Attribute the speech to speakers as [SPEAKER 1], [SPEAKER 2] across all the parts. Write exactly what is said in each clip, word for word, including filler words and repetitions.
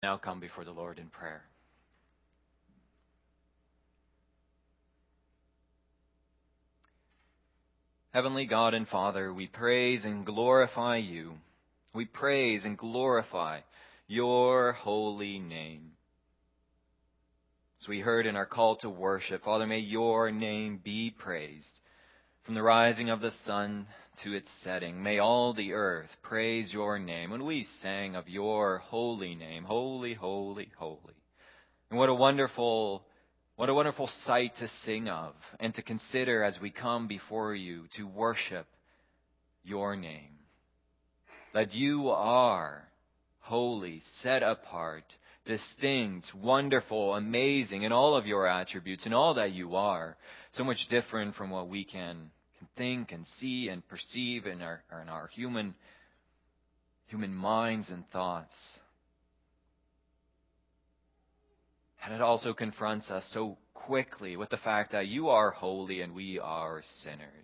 [SPEAKER 1] Now come before the Lord in prayer. Heavenly God and Father, we praise and glorify you. We praise and glorify your holy name. As we heard in our call to worship, Father, may your name be praised. From the rising of the sun to its setting, may all the earth praise your name. When we sang of your holy name, holy, holy, holy. And what a wonderful, what a wonderful sight to sing of and to consider as we come before you to worship your name. That you are holy, set apart, distinct, wonderful, amazing in all of your attributes and all that you are. So much different from what we can, can think and see and perceive in our, in our human, human minds and thoughts. And it also confronts us so quickly with the fact that you are holy and we are sinners.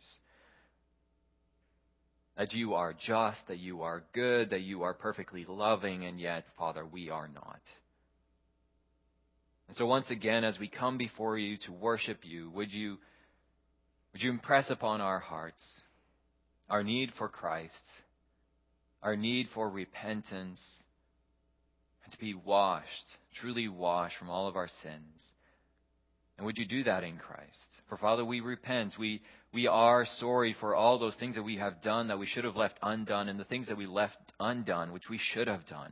[SPEAKER 1] That you are just, that you are good, that you are perfectly loving, and yet, Father, we are not. And so once again, as we come before you to worship you, would you, would you impress upon our hearts our need for Christ, our need for repentance, and to be washed, truly washed from all of our sins. And would you do that in Christ? For Father, we repent. We we are sorry for all those things that we have done that we should have left undone, and the things that we left undone which we should have done.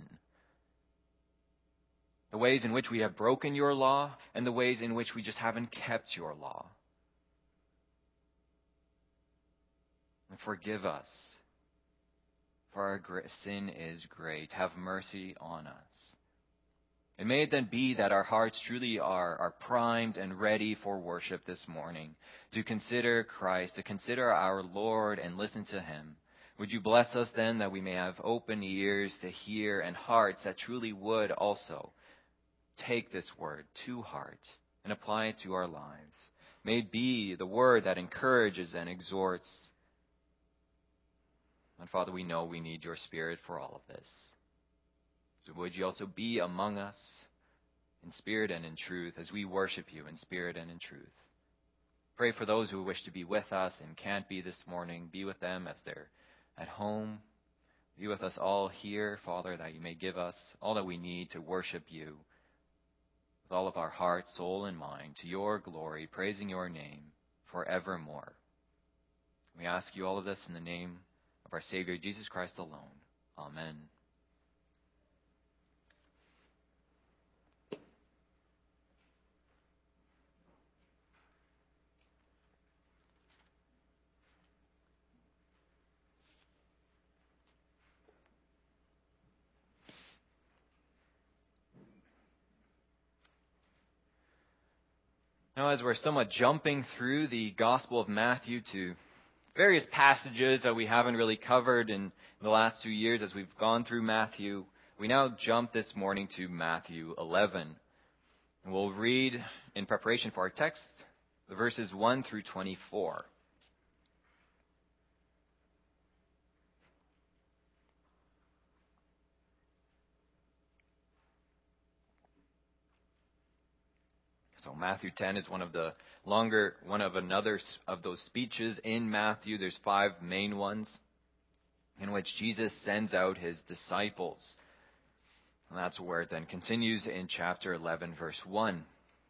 [SPEAKER 1] The ways in which we have broken your law, and the ways in which we just haven't kept your law. And forgive us, for our sin is great. Have mercy on us. And may it then be that our hearts truly are, are primed and ready for worship this morning, to consider Christ, to consider our Lord and listen to Him. Would you bless us then that we may have open ears to hear and hearts that truly would also take this word to heart and apply it to our lives. May it be the word that encourages and exhorts. And Father, we know we need your Spirit for all of this. So would you also be among us in spirit and in truth as we worship you in spirit and in truth. Pray for those who wish to be with us and can't be this morning. Be with them as they're at home. Be with us all here, Father, that you may give us all that we need to worship you with all of our heart, soul, and mind, to your glory, praising your name forevermore. We ask you all of this in the name of our Savior, Jesus Christ alone. Amen. Now, as we're somewhat jumping through the Gospel of Matthew to various passages that we haven't really covered in the last two years as we've gone through Matthew, we now jump this morning to Matthew eleven. And we'll read, in preparation for our text, the verses one through twenty-four. So Matthew ten is one of the longer, one of another of those speeches in Matthew. There's five main ones in which Jesus sends out his disciples. And that's where it then continues in chapter eleven, verse one.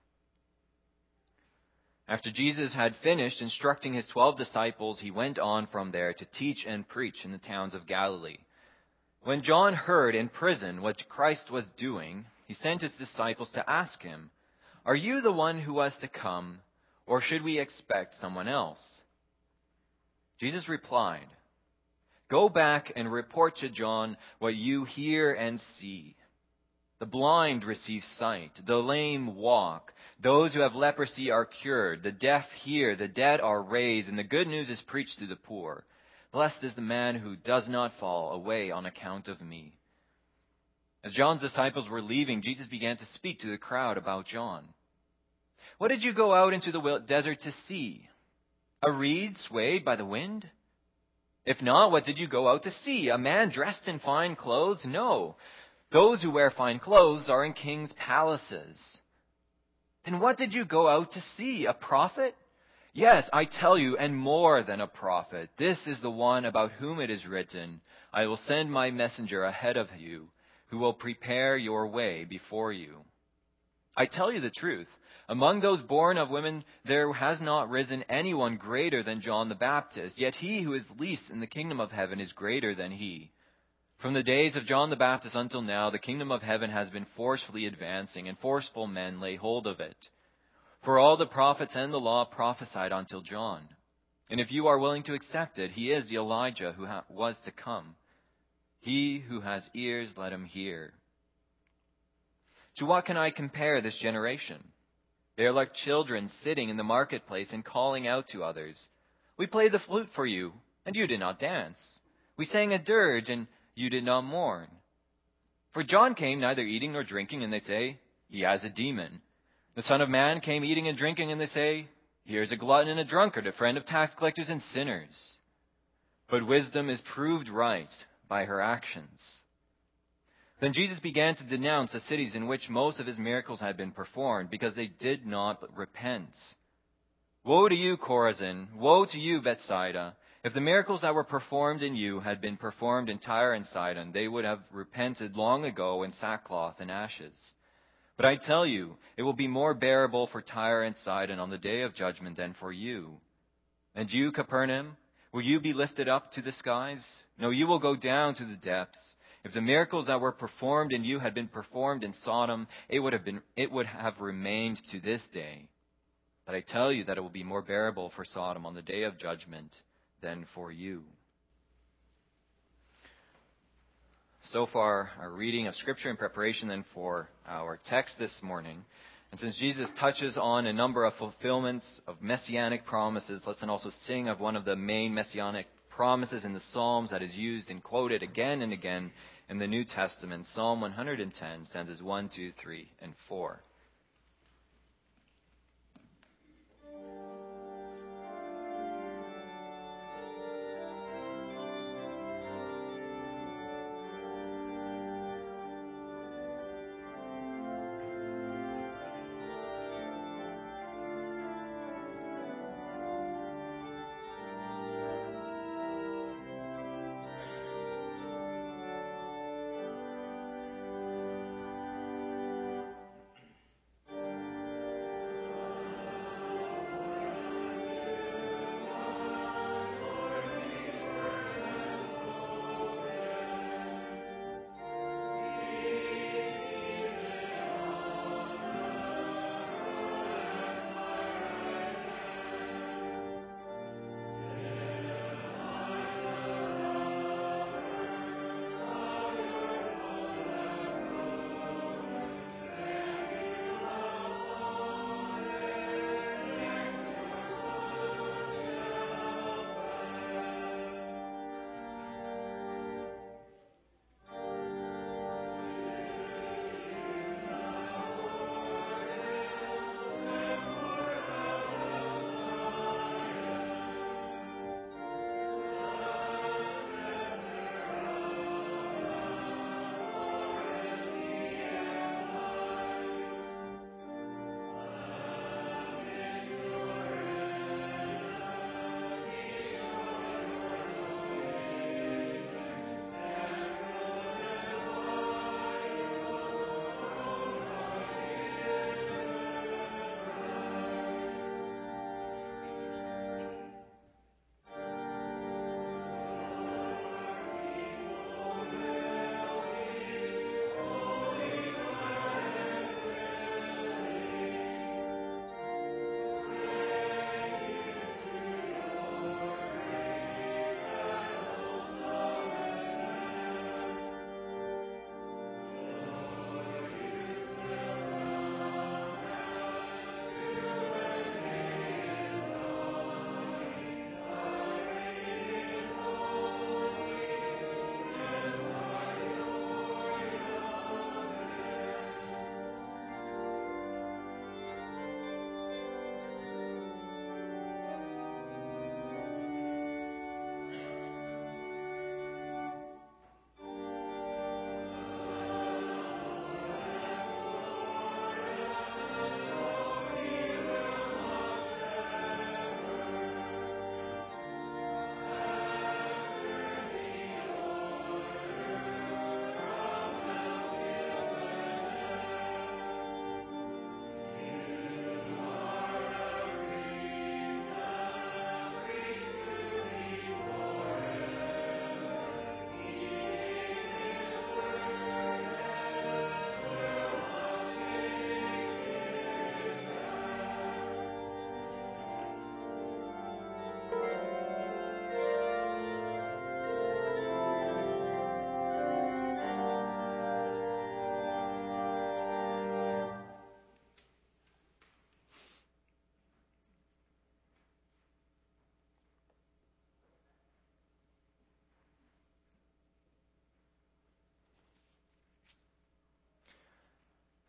[SPEAKER 1] After Jesus had finished instructing his twelve disciples, he went on from there to teach and preach in the towns of Galilee. When John heard in prison what Christ was doing, he sent his disciples to ask him, "Are you the one who was to come, or should we expect someone else?" Jesus replied, "Go back and report to John what you hear and see. The blind receive sight, the lame walk, those who have leprosy are cured, the deaf hear, the dead are raised, and the good news is preached to the poor. Blessed is the man who does not fall away on account of me." As John's disciples were leaving, Jesus began to speak to the crowd about John. "What did you go out into the desert to see? A reed swayed by the wind? If not, what did you go out to see? A man dressed in fine clothes? No. Those who wear fine clothes are in kings' palaces. Then what did you go out to see? A prophet? Yes, I tell you, and more than a prophet. This is the one about whom it is written, I will send my messenger ahead of you, who will prepare your way before you. I tell you the truth. Among those born of women, there has not risen anyone greater than John the Baptist. Yet he who is least in the kingdom of heaven is greater than he. From the days of John the Baptist until now, the kingdom of heaven has been forcefully advancing, and forceful men lay hold of it. For all the prophets and the law prophesied until John. And if you are willing to accept it, he is the Elijah who ha- was to come. He who has ears, let him hear. To what can I compare this generation? They are like children sitting in the marketplace and calling out to others. We played the flute for you, and you did not dance. We sang a dirge, and you did not mourn. For John came neither eating nor drinking, and they say, he has a demon. The Son of Man came eating and drinking, and they say, here's a glutton and a drunkard, a friend of tax collectors and sinners. But wisdom is proved right by her actions. Then Jesus began to denounce the cities in which most of his miracles had been performed, because they did not repent. Woe to you, Chorazin! Woe to you, Bethsaida! If the miracles that were performed in you had been performed in Tyre and Sidon, they would have repented long ago in sackcloth and ashes. But I tell you, it will be more bearable for Tyre and Sidon on the day of judgment than for you. And you, Capernaum, will you be lifted up to the skies? No, you will go down to the depths. If the miracles that were performed in you had been performed in Sodom, it would have been, it would have remained to this day. But I tell you that it will be more bearable for Sodom on the day of judgment than for you. So far, our reading of Scripture in preparation then for our text this morning. And since Jesus touches on a number of fulfillments of messianic promises, let's then also sing of one of the main messianic promises in the Psalms that is used and quoted again and again in the New Testament, Psalm one hundred ten, stanzas one, two, three, and four.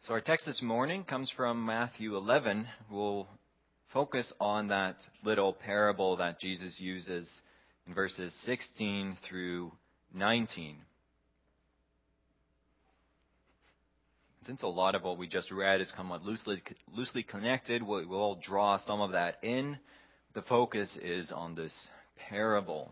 [SPEAKER 1] So our text this morning comes from Matthew eleven. We'll focus on that little parable that Jesus uses in verses sixteen through nineteen. Since a lot of what we just read is somewhat loosely, loosely connected, we'll, we'll draw some of that in. The focus is on this parable.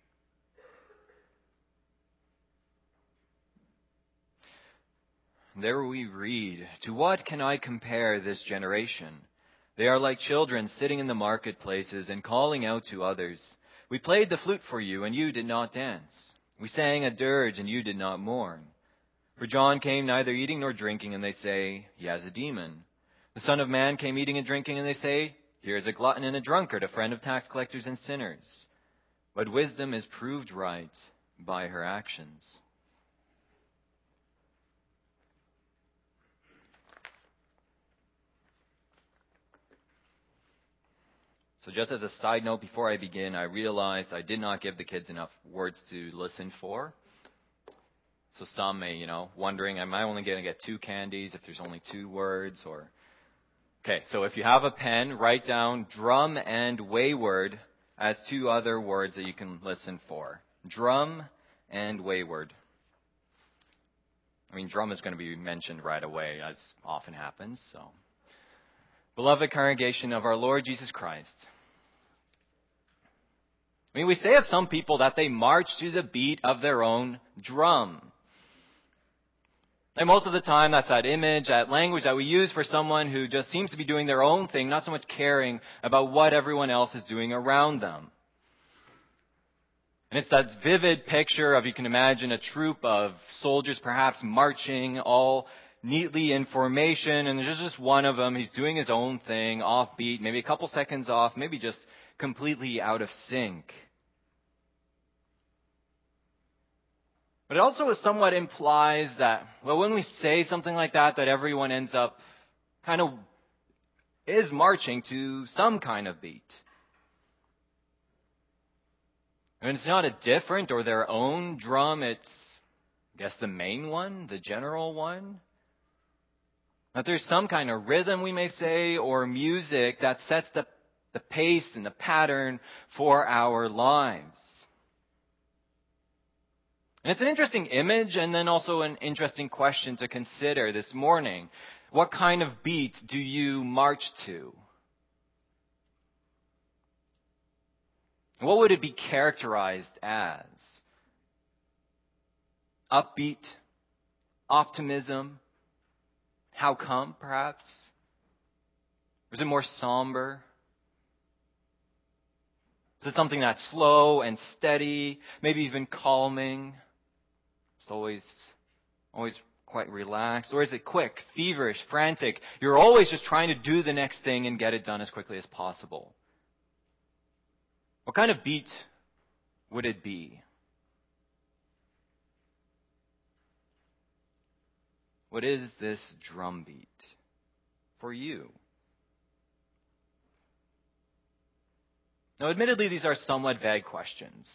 [SPEAKER 1] There we read, "To what can I compare this generation? They are like children sitting in the marketplaces and calling out to others. We played the flute for you, and you did not dance. We sang a dirge, and you did not mourn. For John came neither eating nor drinking, and they say, he has a demon. The Son of Man came eating and drinking, and they say, here is a glutton and a drunkard, a friend of tax collectors and sinners. But wisdom is proved right by her actions." So just as a side note, before I begin, I realized I did not give the kids enough words to listen for. So some may, you know, wondering, am I only going to get two candies if there's only two words? Or Okay, so if you have a pen, write down drum and wayward as two other words that you can listen for. Drum and wayward. I mean, drum is going to be mentioned right away, as often happens. So, beloved congregation of our Lord Jesus Christ, I mean, we say of some people that they march to the beat of their own drum. And most of the time, that's that image, that language that we use for someone who just seems to be doing their own thing, not so much caring about what everyone else is doing around them. And it's that vivid picture of, you can imagine, a troop of soldiers perhaps marching all neatly in formation, and there's just one of them. He's doing his own thing, offbeat, maybe a couple seconds off, maybe just completely out of sync. But it also somewhat implies that, well, when we say something like that, that everyone ends up kind of is marching to some kind of beat. And it's not a different or their own drum, it's, I guess, the main one, the general one. That there's some kind of rhythm, we may say, or music that sets the, the pace and the pattern for our lives. And it's an interesting image, and then also an interesting question to consider this morning. What kind of beat do you march to? What would it be characterized as? Upbeat? Optimism? How come, perhaps? Or is it more somber? Is it something that's slow and steady, maybe even calming? It's always, always quite relaxed. Or is it quick, feverish, frantic? You're always just trying to do the next thing and get it done as quickly as possible. What kind of beat would it be? What is this drum beat for you? Now, admittedly, these are somewhat vague questions.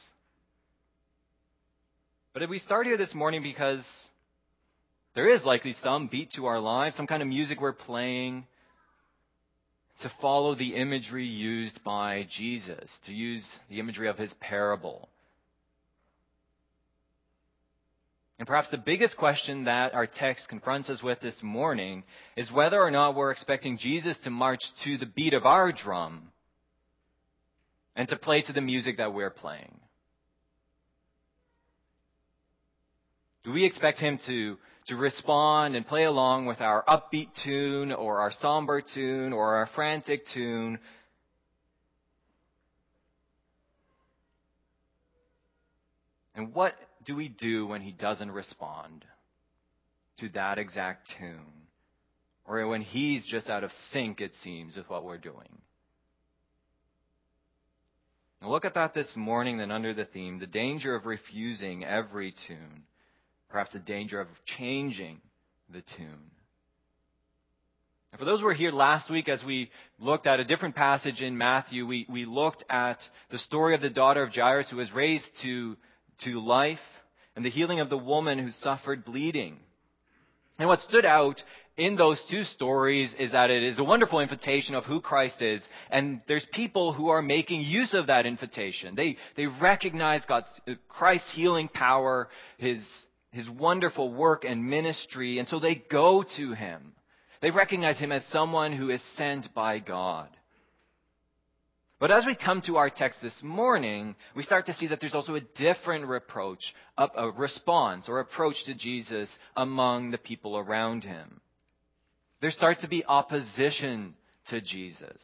[SPEAKER 1] But we start here this morning because there is likely some beat to our lives, some kind of music we're playing to follow the imagery used by Jesus, to use the imagery of his parable. And perhaps the biggest question that our text confronts us with this morning is whether or not we're expecting Jesus to march to the beat of our drum and to play to the music that we're playing. Do we expect him to, to respond and play along with our upbeat tune or our somber tune or our frantic tune? And what do we do when he doesn't respond to that exact tune? Or when he's just out of sync, it seems, with what we're doing? Now look at that this morning then under the theme, the danger of refusing every tune. Perhaps the danger of changing the tune. And for those who were here last week, as we looked at a different passage in Matthew, we, we looked at the story of the daughter of Jairus who was raised to, to life and the healing of the woman who suffered bleeding. And what stood out in those two stories is that it is a wonderful invitation of who Christ is. And there's people who are making use of that invitation. They, they recognize God's, Christ's healing power, His, His wonderful work and ministry. And so they go to Him. They recognize Him as someone who is sent by God. But as we come to our text this morning, we start to see that there's also a different reproach, a response or approach to Jesus among the people around Him. There starts to be opposition to Jesus.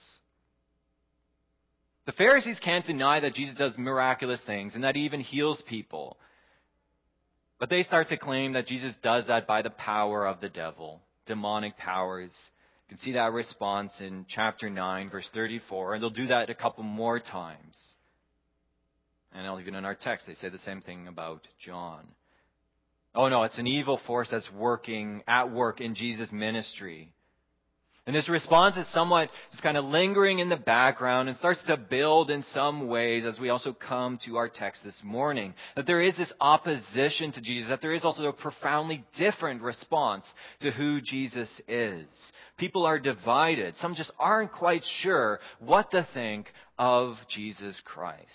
[SPEAKER 1] The Pharisees can't deny that Jesus does miraculous things and that He even heals people. But they start to claim that Jesus does that by the power of the devil, demonic powers. You can see that response in chapter nine, verse thirty-four, and they'll do that a couple more times. And even in our text, they say the same thing about John. Oh no, it's an evil force that's working, at work in Jesus' ministry. And this response is somewhat just kind of lingering in the background and starts to build in some ways as we also come to our text this morning. That there is this opposition to Jesus, that there is also a profoundly different response to who Jesus is. People are divided. Some just aren't quite sure what to think of Jesus Christ.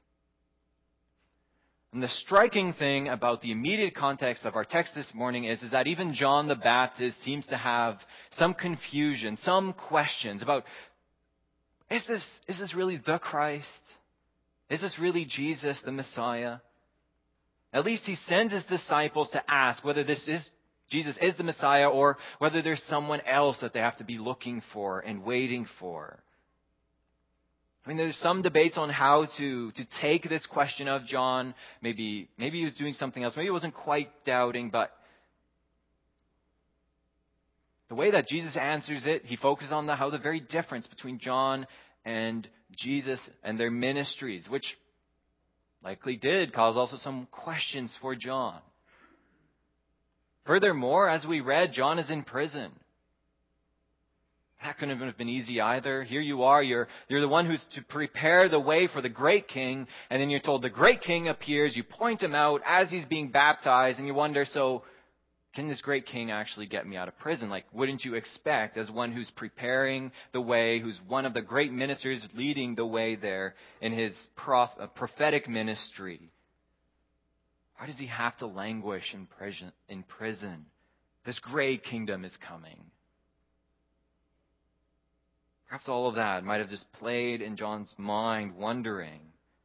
[SPEAKER 1] And the striking thing about the immediate context of our text this morning is, is that even John the Baptist seems to have some confusion, some questions about, is this, is this really the Christ? Is this really Jesus, the Messiah? At least he sends his disciples to ask whether this is Jesus is the Messiah or whether there's someone else that they have to be looking for and waiting for. I mean, there's some debates on how to, to take this question of John. Maybe, maybe he was doing something else. Maybe he wasn't quite doubting, but the way that Jesus answers it, he focuses on the, how the very difference between John and Jesus and their ministries, which likely did cause also some questions for John. Furthermore, as we read, John is in prison. That couldn't have been easy either. Here you are, you're, you're the one who's to prepare the way for the great king, and then you're told the great king appears, you point him out as he's being baptized, and you wonder, so can this great king actually get me out of prison? Like, wouldn't you expect, as one who's preparing the way, who's one of the great ministers leading the way there in his prof, uh, prophetic ministry, why does he have to languish in prison, in prison? This great kingdom is coming. Perhaps all of that might have just played in John's mind, wondering,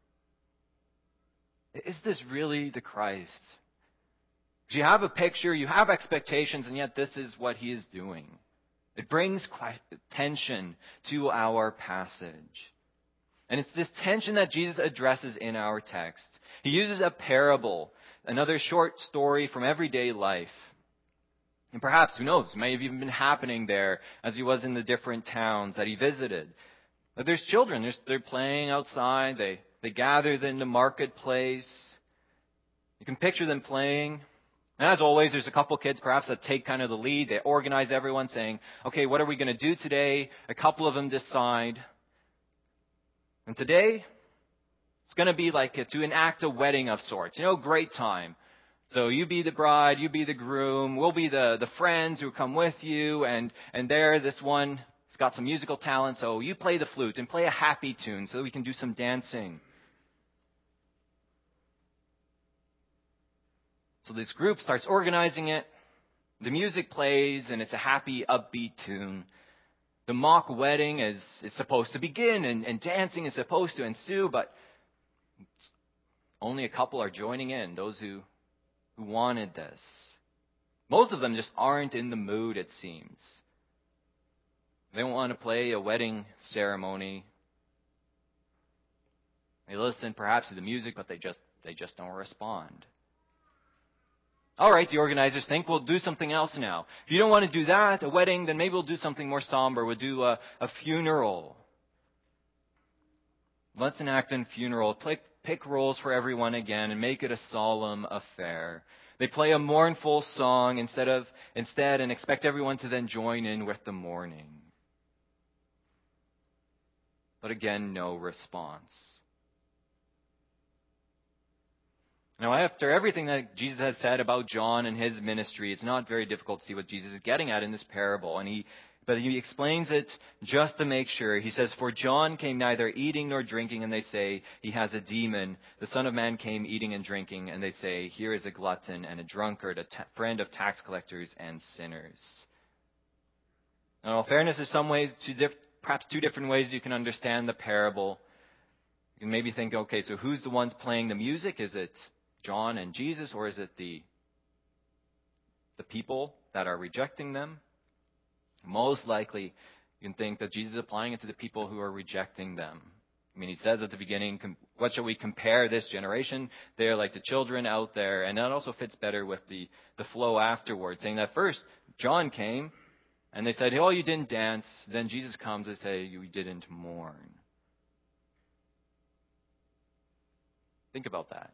[SPEAKER 1] is this really the Christ? You have a picture, you have expectations, and yet this is what he is doing. It brings tension to our passage. And it's this tension that Jesus addresses in our text. He uses a parable, another short story from everyday life. And perhaps, who knows, may have even been happening there as he was in the different towns that he visited. But there's children, there's, they're playing outside, they, they gather in the marketplace. You can picture them playing. And as always, there's a couple kids perhaps that take kind of the lead. They organize everyone saying, okay, what are we going to do today? A couple of them decide. And today, it's going to be like a, to enact a wedding of sorts. You know, great time. So you be the bride, you be the groom, we'll be the, the friends who come with you, and, and there, this one has got some musical talent, so you play the flute and play a happy tune so we can do some dancing. So this group starts organizing it, the music plays, and it's a happy, upbeat tune. The mock wedding is, is supposed to begin, and, and dancing is supposed to ensue, but only a couple are joining in, those who who wanted this. Most of them just aren't in the mood, it seems. They don't want to play a wedding ceremony. They listen perhaps to the music, but they just they just don't respond. All right, the organizers think we'll do something else now. If you don't want to do that, a wedding, then maybe we'll do something more somber. We'll do a, a funeral. Let's enact a funeral. Pick, pick roles for everyone again and make it a solemn affair. They play a mournful song instead of instead and expect everyone to then join in with the mourning. But again, no response. Now, after everything that Jesus has said about John and his ministry, it's not very difficult to see what Jesus is getting at in this parable. And he, but he explains it just to make sure. He says, "For John came neither eating nor drinking, and they say he has a demon. The Son of Man came eating and drinking, and they say, here is a glutton and a drunkard, a ta- friend of tax collectors and sinners." Now, in all fairness, there's some ways, two diff- perhaps two different ways you can understand the parable. You can maybe think, okay, so who's the ones playing the music? Is it John and Jesus, or is it the, the people that are rejecting them? Most likely, you can think that Jesus is applying it to the people who are rejecting them. I mean, he says at the beginning, what shall we compare this generation? They're like the children out there. And that also fits better with the, the flow afterwards, saying that first, John came, and they said, oh, you didn't dance. Then Jesus comes and says, you didn't mourn. Think about that.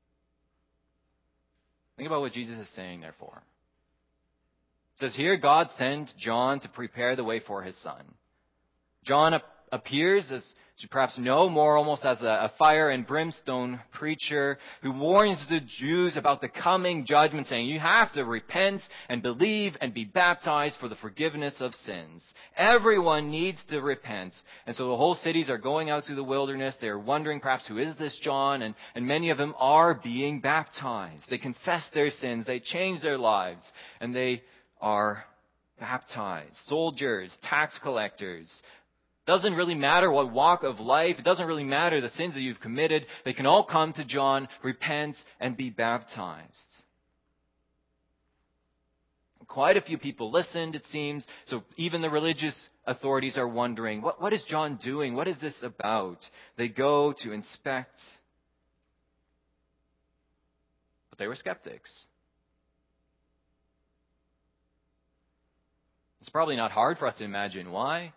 [SPEAKER 1] Think about what Jesus is saying, therefore. It says here, God sent John to prepare the way for his Son. John ap- appears, as you perhaps know, more almost as a, a fire and brimstone preacher who warns the Jews about the coming judgment, saying, you have to repent and believe and be baptized for the forgiveness of sins. Everyone needs to repent. And so the whole cities are going out to the wilderness. They're wondering perhaps, who is this John? And, and many of them are being baptized. They confess their sins. They change their lives. And they are baptized. Soldiers, tax collectors. Doesn't really matter what walk of life. It doesn't really matter the sins that you've committed. They can all come to John, repent, and be baptized. Quite a few people listened, it seems. So even the religious authorities are wondering, what, what is John doing? What is this about? They go to inspect. But they were skeptics. It's probably not hard for us to imagine why.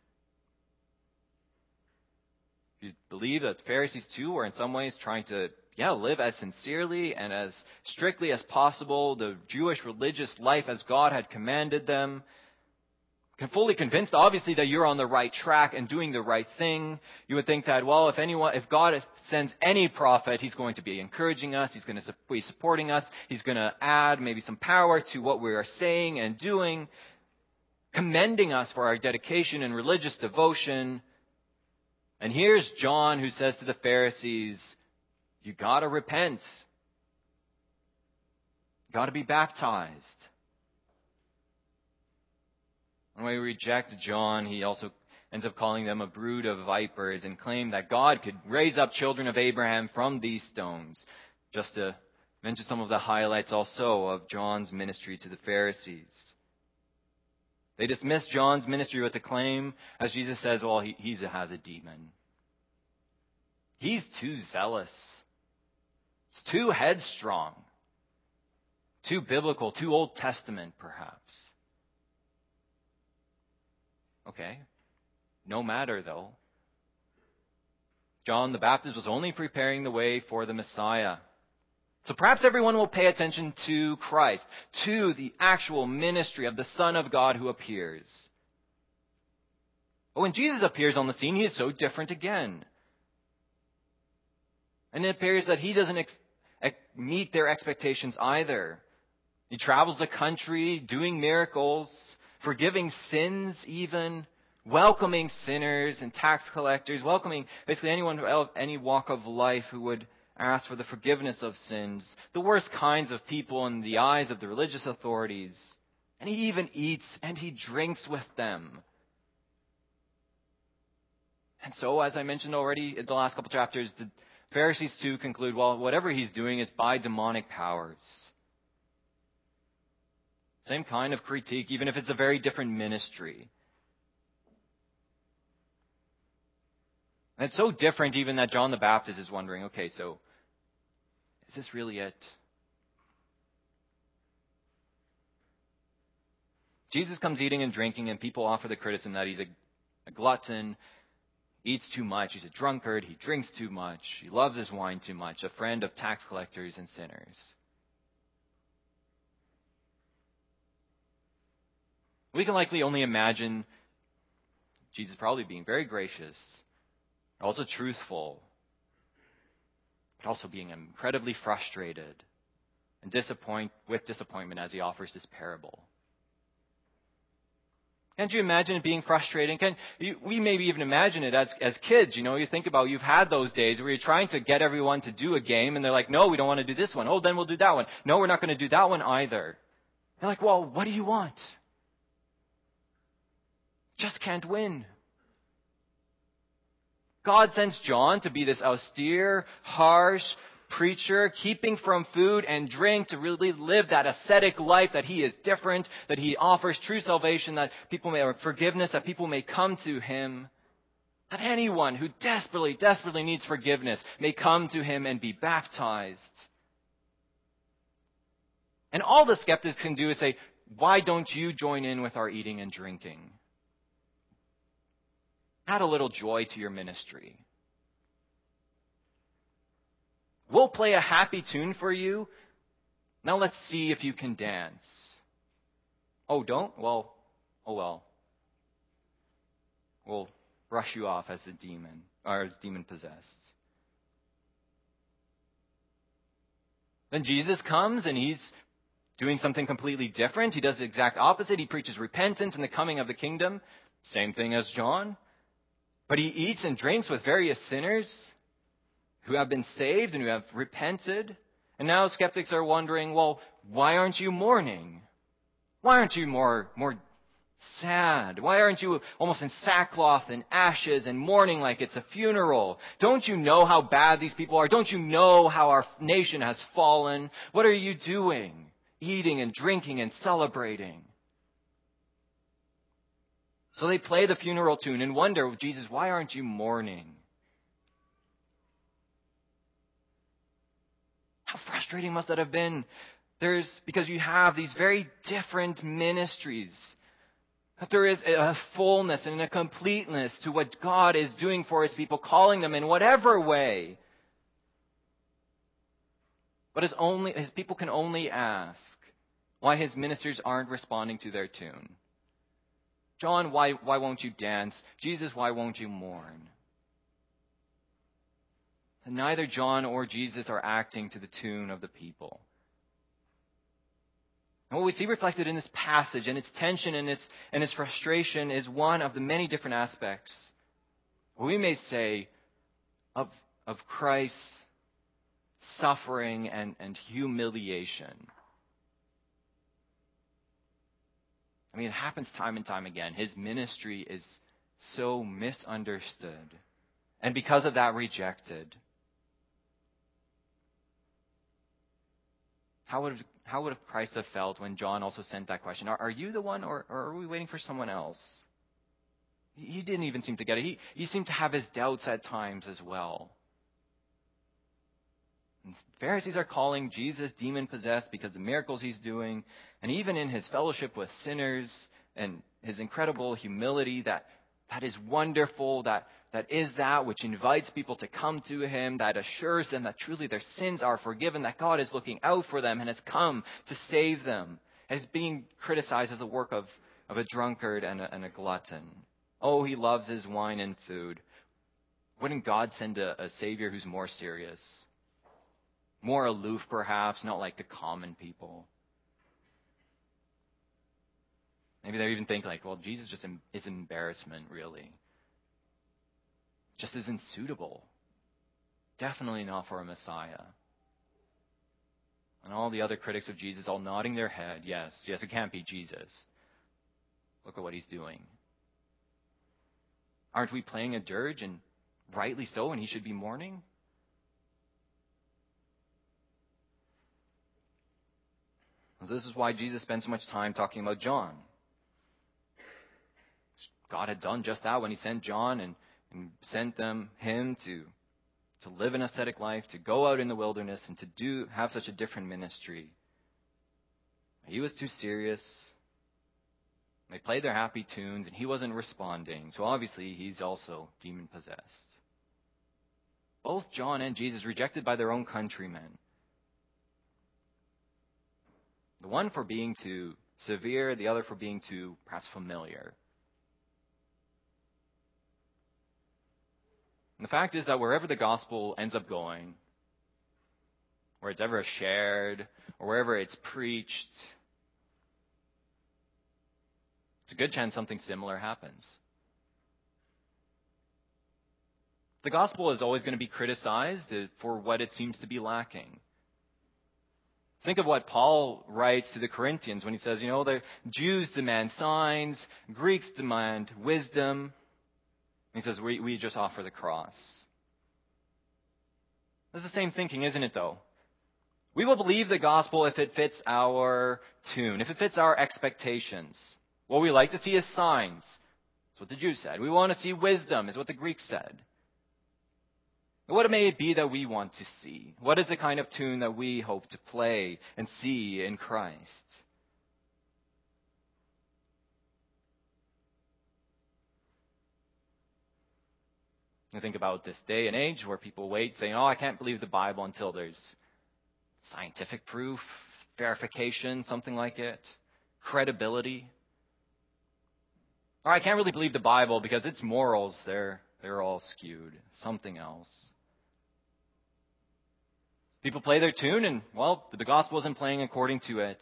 [SPEAKER 1] You believe that the Pharisees too were in some ways trying to, yeah, live as sincerely and as strictly as possible the Jewish religious life as God had commanded them. Fully convinced, obviously, that you're on the right track and doing the right thing. You would think that, well, if anyone, if God sends any prophet, he's going to be encouraging us. He's going to be supporting us. He's going to add maybe some power to what we are saying and doing, commending us for our dedication and religious devotion. And here's John who says to the Pharisees, you got to repent. You got to be baptized. And when we reject John, he also ends up calling them a brood of vipers and claim that God could raise up children of Abraham from these stones. Just to mention some of the highlights also of John's ministry to the Pharisees. They dismiss John's ministry with the claim, as Jesus says, well, he, he has a demon. He's too zealous. He's too headstrong. Too biblical, too Old Testament, perhaps. Okay. No matter, though. John the Baptist was only preparing the way for the Messiah. So perhaps everyone will pay attention to Christ, to the actual ministry of the Son of God who appears. But when Jesus appears on the scene, he is so different again. And it appears that he doesn't ex- ex- meet their expectations either. He travels the country, doing miracles, forgiving sins even, welcoming sinners and tax collectors, welcoming basically anyone of any walk of life who would ask for the forgiveness of sins, the worst kinds of people in the eyes of the religious authorities. And he even eats and he drinks with them. And so, as I mentioned already in the last couple chapters, the Pharisees too conclude, well, whatever he's doing is by demonic powers. Same kind of critique, even if it's a very different ministry. And it's so different even that John the Baptist is wondering, okay, so is this really it? Jesus comes eating and drinking, and people offer the criticism that he's a, a glutton, eats too much, he's a drunkard, he drinks too much, he loves his wine too much, a friend of tax collectors and sinners. We can likely only imagine Jesus probably being very gracious, also truthful. but also being incredibly frustrated and disappoint with disappointment as he offers this parable. Can't you imagine it being frustrating? Can you, we maybe even imagine it as as kids. You know, you think about, you've had those days where you're trying to get everyone to do a game, and they're like, no, we don't want to do this one. Oh, then we'll do that one. No, we're not going to do that one either. You're like, well, what do you want? Just can't win. God sends John to be this austere, harsh preacher, keeping from food and drink, to really live that ascetic life, that he is different, that he offers true salvation, that people may have forgiveness, that people may come to him. That anyone who desperately, desperately needs forgiveness may come to him and be baptized. And all the skeptics can do is say, why don't you join in with our eating and drinking? Add a little joy to your ministry. We'll play a happy tune for you. Now let's see if you can dance. Oh, don't? Well, oh well. We'll brush you off as a demon, or as demon-possessed. Then Jesus comes and he's doing something completely different. He does the exact opposite. He preaches repentance and the coming of the kingdom. Same thing as John. But he eats and drinks with various sinners who have been saved and who have repented. And now skeptics are wondering, well, why aren't you mourning? Why aren't you more, more sad? Why aren't you almost in sackcloth and ashes and mourning like it's a funeral? Don't you know how bad these people are? Don't you know how our nation has fallen? What are you doing? Eating and drinking and celebrating. So they play the funeral tune and wonder, Jesus, why aren't you mourning? How frustrating must that have been? There's because you have these very different ministries. That there is a fullness and a completeness to what God is doing for his people, calling them in whatever way. But his, only, his people can only ask why his ministers aren't responding to their tune. John, why, why won't you dance? Jesus, why won't you mourn? And neither John or Jesus are acting to the tune of the people. And what we see reflected in this passage and its tension and its, and its frustration is one of the many different aspects, we may say, of, of Christ's suffering and, and humiliation. I mean, it happens time and time again. His ministry is so misunderstood, and because of that, rejected. How would how would Christ have felt when John also sent that question? Are, are you the one, or, or are we waiting for someone else? He didn't even seem to get it. He, he seemed to have his doubts at times as well. And Pharisees are calling Jesus demon-possessed because of the miracles he's doing. And even in his fellowship with sinners and his incredible humility, that, that is wonderful, that, that is that which invites people to come to him, that assures them that truly their sins are forgiven, that God is looking out for them and has come to save them. And is being criticized as a work of, of a drunkard and a, and a glutton. Oh, he loves his wine and food. Wouldn't God send a, a Savior who's more serious? More aloof, perhaps, not like the common people. Maybe they even think like, well, Jesus just is embarrassment, really. Just isn't suitable. Definitely not for a Messiah. And all the other critics of Jesus all nodding their head, yes, yes, it can't be Jesus. Look at what he's doing. Aren't we playing a dirge, and rightly so, and he should be mourning? This is why Jesus spent so much time talking about John. God had done just that when he sent John and, and sent them him to, to live an ascetic life, to go out in the wilderness and to do have such a different ministry. He was too serious. They played their happy tunes and he wasn't responding. So obviously he's also demon-possessed. Both John and Jesus rejected by their own countrymen. The one for being too severe, the other for being too perhaps familiar. And the fact is that wherever the gospel ends up going, where it's ever shared, or wherever it's preached, it's a good chance something similar happens. The gospel is always going to be criticized for what it seems to be lacking. Think of what Paul writes to the Corinthians when he says, you know, the Jews demand signs, Greeks demand wisdom. He says, we, we just offer the cross. It's the same thinking, isn't it, though? We will believe the gospel if it fits our tune, if it fits our expectations. What we like to see is signs. That's what the Jews said. We want to see wisdom, is what the Greeks said. What may it be that we want to see? What is the kind of tune that we hope to play and see in Christ? I think about this day and age where people wait saying, oh, I can't believe the Bible until there's scientific proof, verification, something like it, credibility. Or I can't really believe the Bible because its morals, they're, they're all skewed. Something else. People play their tune and, well, the gospel isn't playing according to it.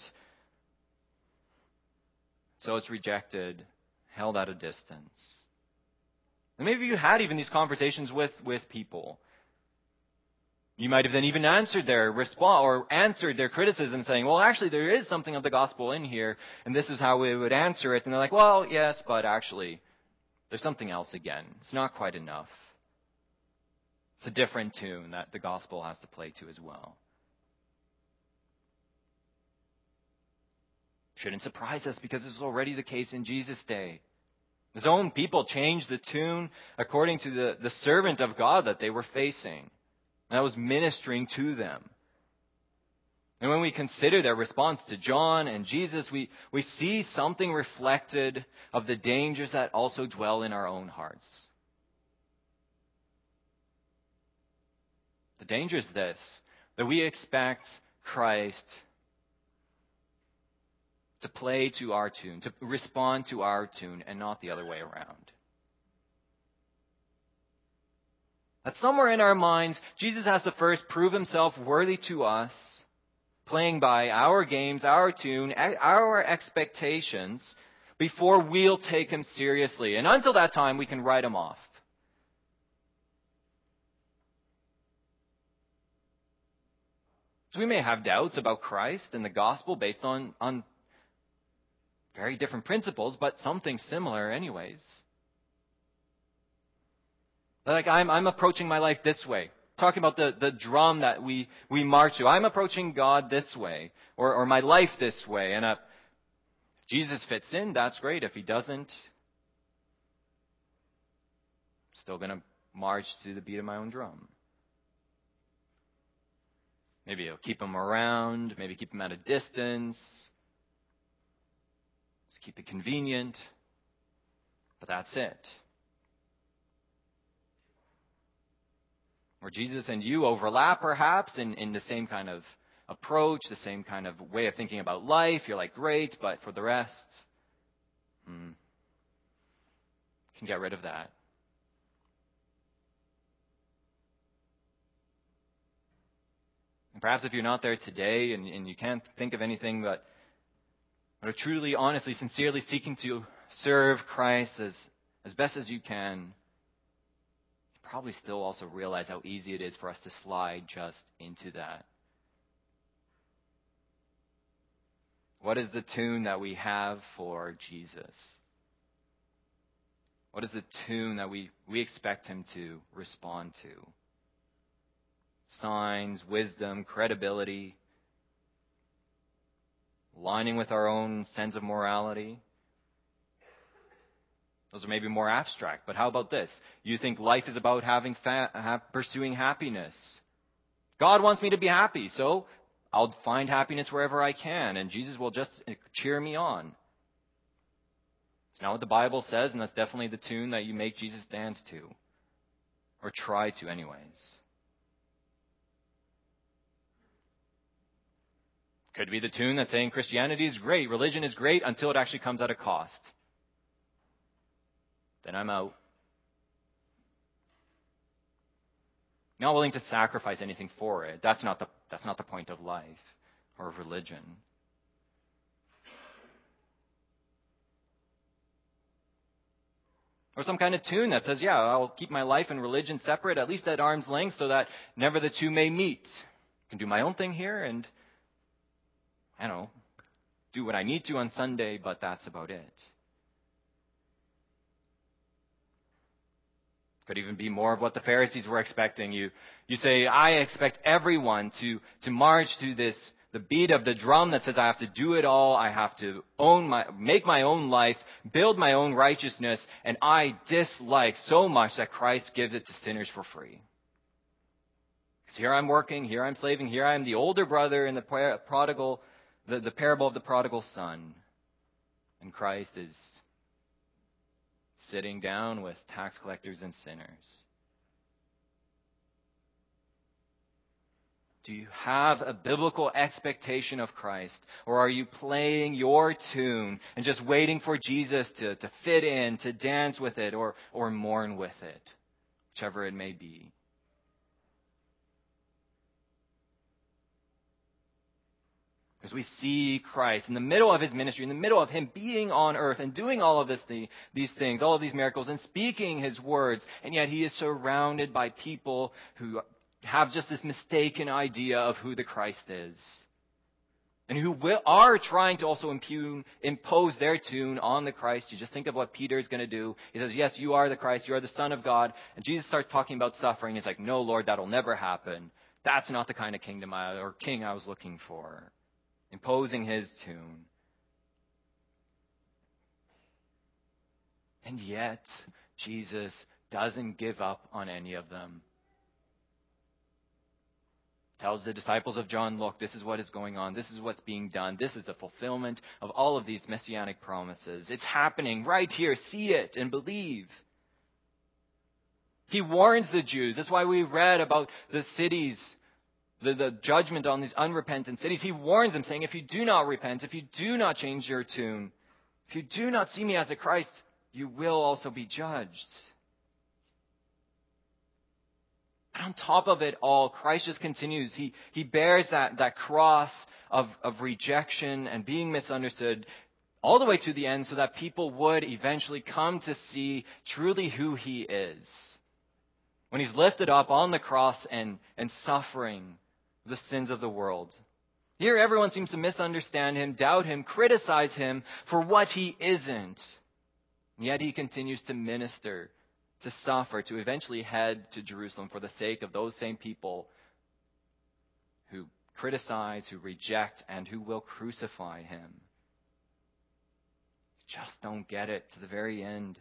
[SPEAKER 1] So it's rejected, held at a distance. And maybe you had even these conversations with, with people. You might have then even answered their response or answered their criticism saying, well, actually, there is something of the gospel in here, and this is how we would answer it. And they're like, well, yes, but actually, there's something else again. It's not quite enough. It's a different tune that the gospel has to play to as well. Shouldn't surprise us because this was already the case in Jesus' day. His own people changed the tune according to the, the servant of God that they were facing. And that was ministering to them. And when we consider their response to John and Jesus, we, we see something reflected of the dangers that also dwell in our own hearts. The danger is this, that we expect Christ to play to our tune, to respond to our tune, and not the other way around. That somewhere in our minds, Jesus has to first prove himself worthy to us, playing by our games, our tune, our expectations, before we'll take him seriously. And until that time, we can write him off. So we may have doubts about Christ and the gospel based on, on very different principles, but something similar anyways. Like I'm, I'm approaching my life this way. Talking about the, the drum that we, we march to. I'm approaching God this way, or, or my life this way. And uh, if Jesus fits in, that's great. If he doesn't, I'm still going to march to the beat of my own drum. Maybe I'll keep him around, maybe keep him at a distance. Just keep it convenient. But that's it. Where Jesus and you overlap perhaps in, in the same kind of approach, the same kind of way of thinking about life. You're like, great, but for the rest, hmm, can get rid of that. And perhaps if you're not there today and, and you can't think of anything but, but are truly, honestly, sincerely seeking to serve Christ as, as best as you can, you probably still also realize how easy it is for us to slide just into that. What is the tune that we have for Jesus? What is the tune that we, we expect him to respond to? Signs, wisdom, credibility, aligning with our own sense of morality. Those are maybe more abstract, but how about this? You think life is about having fa- ha- pursuing happiness. God wants me to be happy, so I'll find happiness wherever I can, and Jesus will just cheer me on. It's not what the Bible says, and that's definitely the tune that you make Jesus dance to, or try to anyways. Could be the tune that's saying Christianity is great, religion is great, until it actually comes at a cost. Then I'm out. Not willing to sacrifice anything for it. That's not the That's not the point of life or of religion. Or some kind of tune that says, yeah, I'll keep my life and religion separate, at least at arm's length, so that never the two may meet. I can do my own thing here and, I don't know, do what I need to on Sunday, but that's about it. Could even be more of what the Pharisees were expecting. You you say, I expect everyone to, to march to this, the beat of the drum that says I have to do it all, I have to own my, make my own life, build my own righteousness, and I dislike so much that Christ gives it to sinners for free. Because here I'm working, here I'm slaving, here I am the older brother in the prodigal, the, the parable of the prodigal son. And Christ is sitting down with tax collectors and sinners. Do you have a biblical expectation of Christ? Or are you playing your tune and just waiting for Jesus to, to fit in, to dance with it, or, or mourn with it? Whichever it may be. As we see Christ in the middle of his ministry, in the middle of him being on earth and doing all of this, these things, all of these miracles, and speaking his words, and yet he is surrounded by people who have just this mistaken idea of who the Christ is. And who will, are trying to also impugn, impose their tune on the Christ. You just think of what Peter is going to do. He says, yes, you are the Christ, you are the Son of God. And Jesus starts talking about suffering. He's like, no, Lord, that'll never happen. That's not the kind of kingdom I, or king I was looking for. Imposing his tune. And yet, Jesus doesn't give up on any of them. Tells the disciples of John, look, this is what is going on. This is what's being done. This is the fulfillment of all of these messianic promises. It's happening right here. See it and believe. He warns the Jews. That's why we read about the cities, the, the judgment on these unrepentant cities. He warns them, saying, if you do not repent, if you do not change your tune, if you do not see me as a Christ, you will also be judged. And on top of it all, Christ just continues. He, he bears that, that cross of, of rejection and being misunderstood all the way to the end so that people would eventually come to see truly who he is. When he's lifted up on the cross and, and suffering the sins of the world. Here everyone seems to misunderstand him, doubt him, criticize him for what he isn't. Yet he continues to minister, to suffer, to eventually head to Jerusalem for the sake of those same people who criticize, who reject, and who will crucify him. Just don't get it to the very end.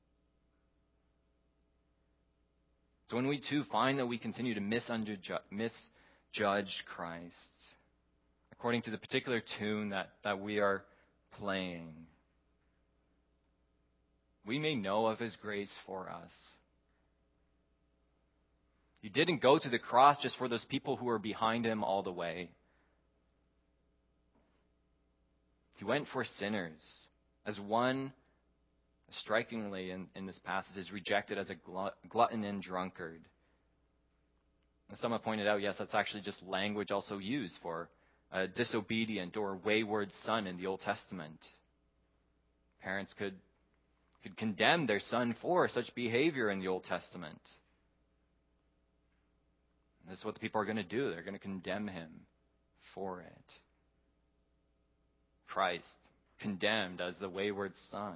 [SPEAKER 1] So when we too find that we continue to misjudge Christ, according to the particular tune that, that we are playing, we may know of his grace for us. He didn't go to the cross just for those people who were behind him all the way. He went for sinners, as one, strikingly in, in this passage, is rejected as a glutton and drunkard. And some have pointed out, yes, that's actually just language also used for a disobedient or wayward son in the Old Testament. Parents could could condemn their son for such behavior in the Old Testament. And this is what the people are going to do. They're going to condemn him for it. Christ, condemned as the wayward son.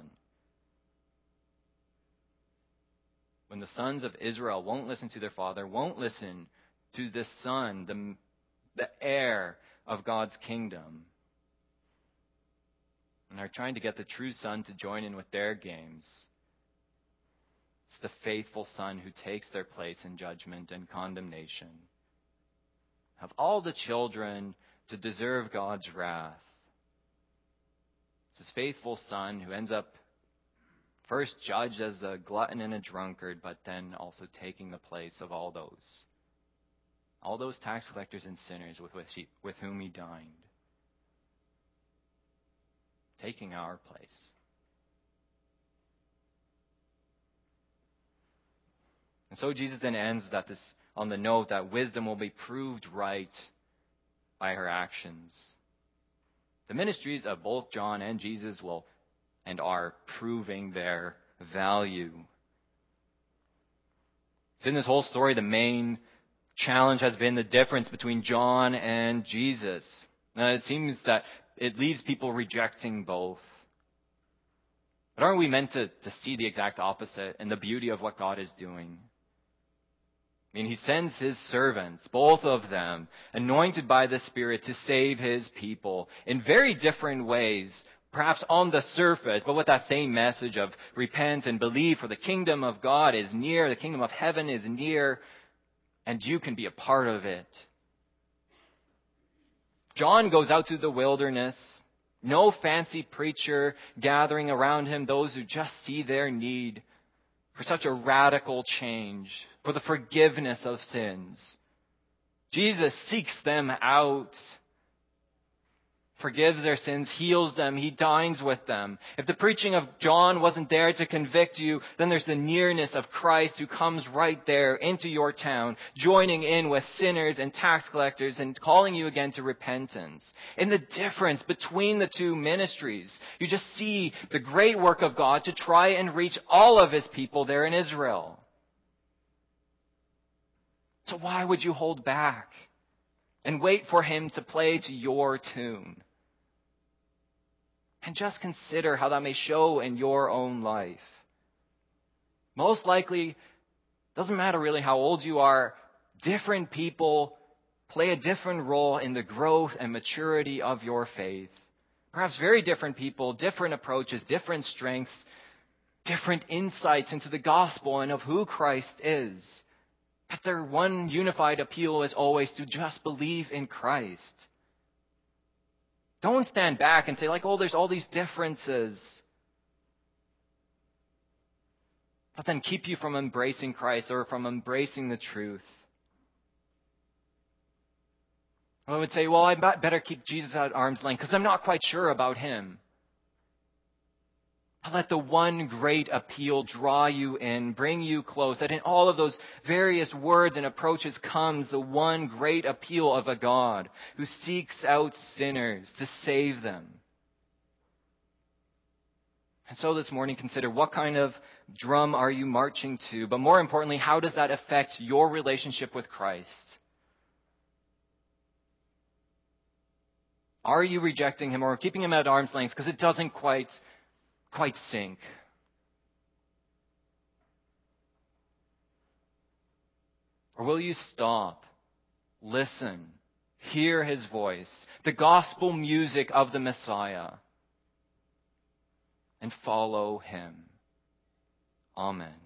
[SPEAKER 1] When the sons of Israel won't listen to their father, won't listen to the son, the, the heir of God's kingdom, and are trying to get the true son to join in with their games, it's the faithful son who takes their place in judgment and condemnation. Of all the children to deserve God's wrath, it's this faithful son who ends up first judged as a glutton and a drunkard, but then also taking the place of all those, all those tax collectors and sinners with, which he, with whom he dined. Taking our place. And so Jesus then ends that this on the note that wisdom will be proved right
[SPEAKER 2] by her actions. The ministries of both John and Jesus will and are proving their value. In this whole story, the main challenge has been the difference between John and Jesus. Now, it seems that it leaves people rejecting both. But aren't we meant to, to see the exact opposite and the beauty of what God is doing? I mean, he sends his servants, both of them, anointed by the Spirit to save his people in very different ways, perhaps on the surface, but with that same message of repent and believe, for the kingdom of God is near, the kingdom of heaven is near, and you can be a part of it. John goes out to the wilderness, no fancy preacher gathering around him those who just see their need for such a radical change, for the forgiveness of sins. Jesus seeks them out, forgives their sins, heals them, he dines with them. If the preaching of John wasn't there to convict you, then there's the nearness of Christ who comes right there into your town, joining in with sinners and tax collectors and calling you again to repentance. In the difference between the two ministries, you just see the great work of God to try and reach all of his people there in Israel. So why would you hold back and wait for him to play to your tune? And just consider how that may show in your own life. Most likely, doesn't matter really how old you are, different people play a different role in the growth and maturity of your faith. Perhaps very different people, different approaches, different strengths, different insights into the gospel and of who Christ is. But their one unified appeal is always to just believe in Christ. Don't stand back and say, like, oh, there's all these differences. But then keep you from embracing Christ or from embracing the truth. I would say, well, I better keep Jesus at arm's length because I'm not quite sure about him. Let the one great appeal draw you in, bring you close. That in all of those various words and approaches comes the one great appeal of a God who seeks out sinners to save them. And so this morning, consider what kind of drum are you marching to? But more importantly, how does that affect your relationship with Christ? Are you rejecting him or keeping him at arm's length because it doesn't quite quite sink? Or will you stop, listen, hear his voice, the gospel music of the Messiah, and follow him? Amen.